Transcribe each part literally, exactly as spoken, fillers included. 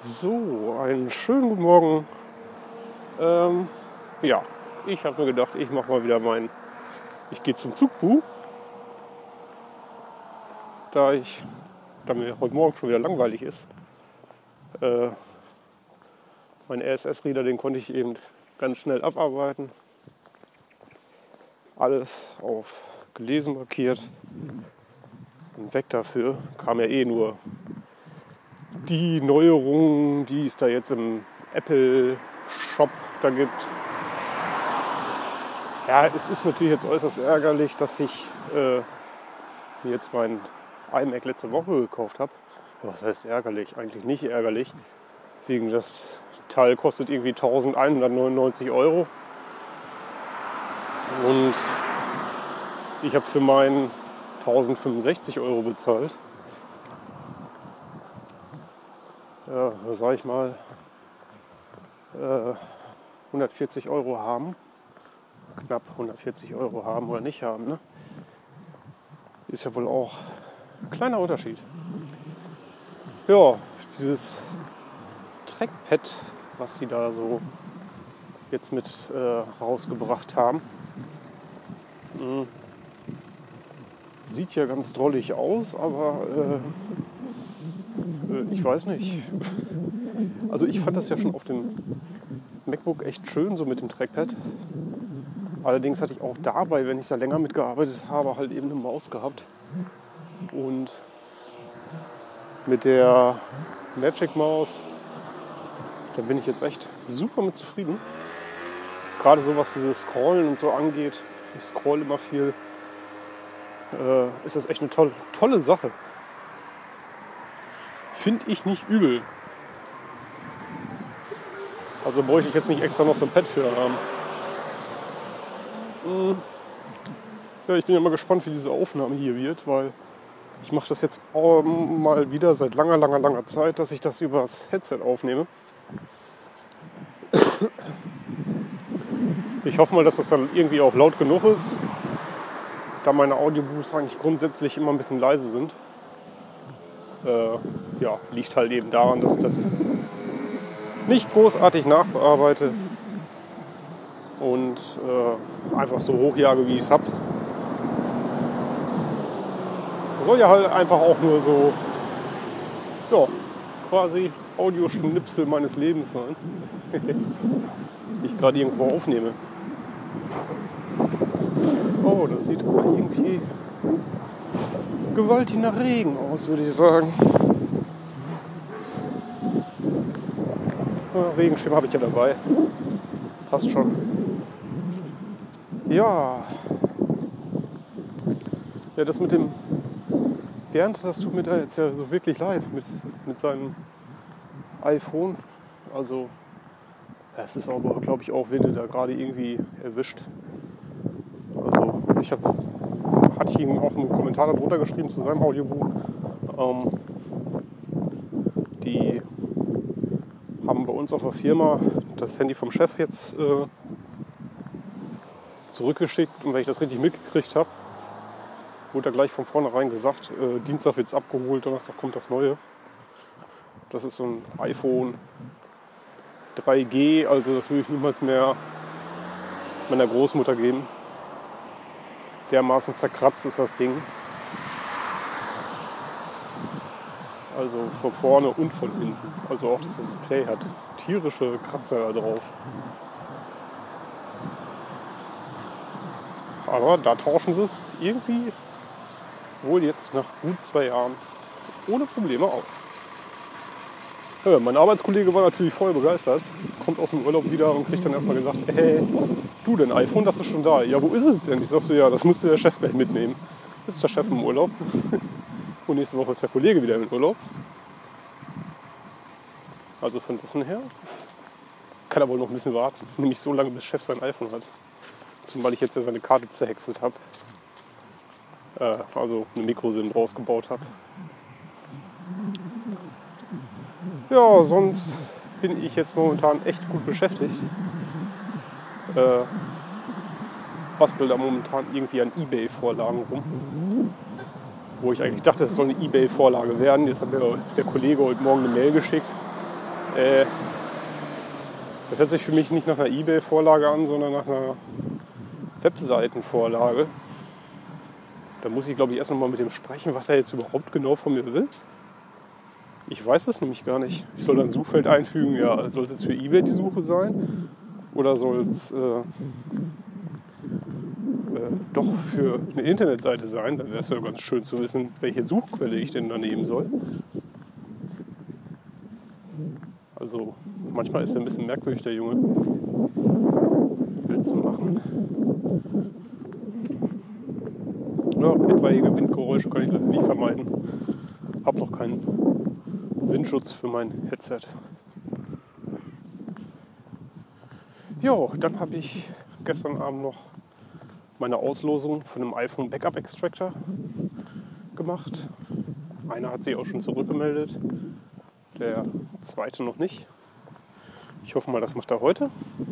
So, einen schönen guten Morgen. Ähm, ja, ich habe mir gedacht, ich mache mal wieder mein, ich gehe zum Zugbuch, da ich, da mir heute Morgen schon wieder langweilig ist. Äh, mein R S S-Reader, den konnte ich eben ganz schnell abarbeiten. Alles auf gelesen markiert. Und weg dafür kam ja eh nur die Neuerungen, die es da jetzt im Apple Shop da gibt. Ja, es ist natürlich jetzt äußerst ärgerlich, dass ich äh, mir jetzt meinen iMac letzte Woche gekauft habe. Was heißt ärgerlich? Eigentlich nicht ärgerlich. Wegen das Teil kostet irgendwie eintausendeinhundertneunundneunzig Euro. Und ich habe für meinen tausendfünfundsechzig Euro bezahlt. Ja, da sag ich mal, äh, hundertvierzig Euro haben. Knapp hundertvierzig Euro haben oder nicht haben, ne? Ist ja wohl auch ein kleiner Unterschied. Ja, dieses Trackpad, was sie da so jetzt mit äh, rausgebracht haben, mh, sieht ja ganz drollig aus, aber äh, äh, ich weiß nicht. Also ich fand das ja schon auf dem MacBook echt schön, so mit dem Trackpad. Allerdings hatte ich auch dabei, wenn ich da länger mitgearbeitet habe, halt eben eine Maus gehabt. Und mit der Magic Maus, da bin ich jetzt echt super mit zufrieden. Gerade so was dieses Scrollen und so angeht, ich scroll immer viel, äh, ist das echt eine tolle, tolle Sache. Finde ich nicht übel. Also bräuchte ich jetzt nicht extra noch so ein Pad für haben. Hm. Ja, ich bin ja mal gespannt, wie diese Aufnahme hier wird, weil ich mache das jetzt auch mal wieder seit langer, langer, langer Zeit, dass ich das über das Headset aufnehme. Ich hoffe mal, dass das dann irgendwie auch laut genug ist, da meine Audiobooks eigentlich grundsätzlich immer ein bisschen leise sind. Äh, ja, liegt halt eben daran, dass ich das nicht großartig nachbearbeite und äh, einfach so hochjage, wie ich es habe. Soll ja halt einfach auch nur so, ja, quasi Audioschnipsel meines Lebens sein, die ich gerade irgendwo aufnehme. Oh, das sieht aber irgendwie gewaltig nach Regen aus, würde ich sagen. Ja, Regenschirm habe ich ja dabei. Passt schon. Ja. Ja, das mit dem Bernd, das tut mir da jetzt ja so wirklich leid mit, mit seinem iPhone. Also, es ist aber, glaube ich, auch Winde da gerade irgendwie erwischt. Also, ich habe, hatte ich ihm auch einen Kommentar darunter geschrieben zu seinem Audiobuch. Ähm, die haben bei uns auf der Firma das Handy vom Chef jetzt äh, zurückgeschickt. Und wenn ich das richtig mitgekriegt habe, wurde da gleich von vornherein gesagt, äh, Dienstag wird es abgeholt, Donnerstag kommt das Neue. Das ist so ein iPhone drei G, also das würde ich niemals mehr meiner Großmutter geben. Dermaßen zerkratzt ist das Ding. Also von vorne und von hinten. Also auch das Display hat tierische Kratzer da drauf. Aber da tauschen sie es irgendwie wohl jetzt nach gut zwei Jahren ohne Probleme aus. Ja, mein Arbeitskollege war natürlich voll begeistert, kommt aus dem Urlaub wieder und kriegt dann erstmal gesagt, hey, du, dein iPhone, das ist schon da. Ja, wo ist es denn? Ich sag so, ja, das musste der Chef gleich mitnehmen. Jetzt ist der Chef im Urlaub und nächste Woche ist der Kollege wieder im Urlaub. Also von dessen her kann er wohl noch ein bisschen warten. Nämlich so lange, bis Chef sein iPhone hat. Zumal ich jetzt ja seine Karte zerhäckselt habe. Äh, also eine Microsim draus gebaut habe. Ja, sonst bin ich jetzt momentan echt gut beschäftigt. Äh, bastel da momentan irgendwie an eBay-Vorlagen rum. Wo ich eigentlich dachte, es soll eine eBay-Vorlage werden. Jetzt hat mir der Kollege heute Morgen eine Mail geschickt, Äh, das hört sich für mich nicht nach einer eBay-Vorlage an, sondern nach einer Webseitenvorlage. Da muss ich, glaube ich, erst noch mal mit dem sprechen, was er jetzt überhaupt genau von mir will. Ich weiß es nämlich gar nicht. Ich soll dann ein Suchfeld einfügen, ja, soll es jetzt für eBay die Suche sein? Oder soll es äh, äh, doch für eine Internetseite sein? Dann wäre es ja ganz schön zu wissen, welche Suchquelle ich denn da nehmen soll. Also manchmal ist er ein bisschen merkwürdig, der Junge. Bild zu machen. Ja, etwaige Windgeräusche kann ich leider nicht vermeiden. Hab noch keinen Windschutz für mein Headset. Jo, dann habe ich gestern Abend noch meine Auslosung von einem iPhone Backup Extractor gemacht. Einer hat sich auch schon zurückgemeldet, der zweite noch nicht. Ich hoffe mal, das macht er heute.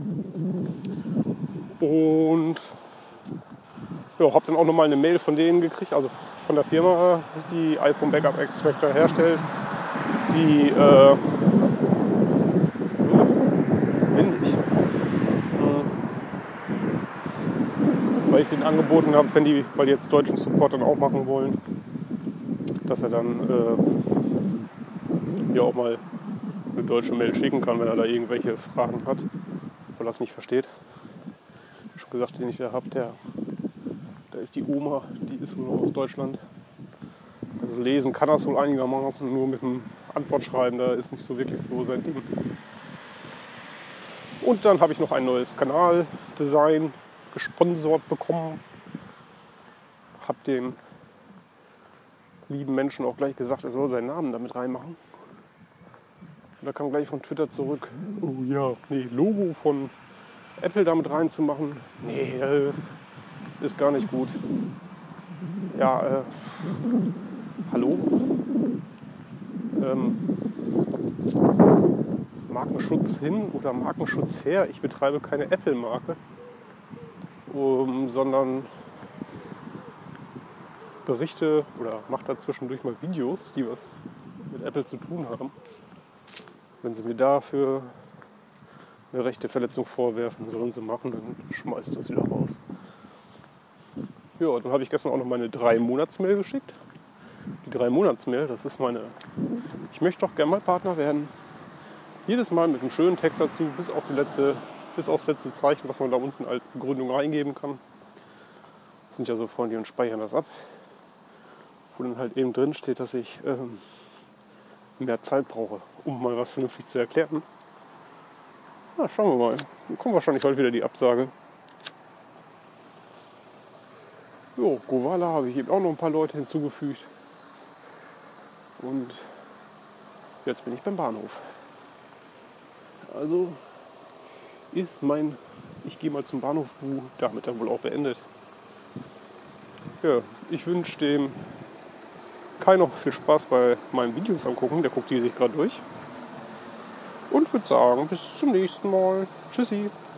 Und ja, habe dann auch nochmal eine Mail von denen gekriegt, also von der Firma, die iPhone Backup Extractor herstellt, die äh, windig, weil ich denen angeboten habe, wenn die, weil die jetzt deutschen Support dann auch machen wollen, dass er dann äh, ja auch mal eine deutsche Mail schicken kann, wenn er da irgendwelche Fragen hat, weil er es nicht versteht. Ich habe schon gesagt, den ich da habe, der, da ist die Oma, die ist wohl aus Deutschland. Also lesen kann er es wohl einigermaßen, nur mit dem Antwortschreiben, da ist nicht so wirklich so sein Ding. Und dann habe ich noch ein neues Kanaldesign gesponsert bekommen. Habe dem lieben Menschen auch gleich gesagt, er soll seinen Namen damit reinmachen. Und da kam gleich von Twitter zurück, oh ja, nee, Logo von Apple damit reinzumachen, nee, das ist gar nicht gut. Ja, äh, hallo? Ähm, Markenschutz hin oder Markenschutz her. Ich betreibe keine Apple-Marke, um, sondern berichte oder mache da zwischendurch mal Videos, die was mit Apple zu tun haben. Wenn sie mir dafür eine Rechteverletzung vorwerfen, sollen sie machen, dann schmeißt das wieder raus. Ja, dann habe ich gestern auch noch meine drei Monats-Mail geschickt. Die drei Monats-Mail, das ist meine, ich möchte doch gerne mal Partner werden. Jedes Mal mit einem schönen Text dazu, bis auf die letzte, bis aufs letzte Zeichen, was man da unten als Begründung reingeben kann. Das sind ja so freundlich und speichern das ab. Wo dann halt eben drin steht, dass ich ähm, mehr Zeit brauche, um mal was vernünftig zu erklären. Na, schauen wir mal. Dann kommt wahrscheinlich heute wieder die Absage. Jo, Govala habe ich eben auch noch ein paar Leute hinzugefügt. Und jetzt bin ich beim Bahnhof. Also ist mein Ich gehe mal zum Bahnhof Du damit dann wohl auch beendet. Ja, ich wünsche dem Kai noch viel Spaß bei meinen Videos angucken. Der guckt die sich gerade durch. Und würde sagen, bis zum nächsten Mal. Tschüssi.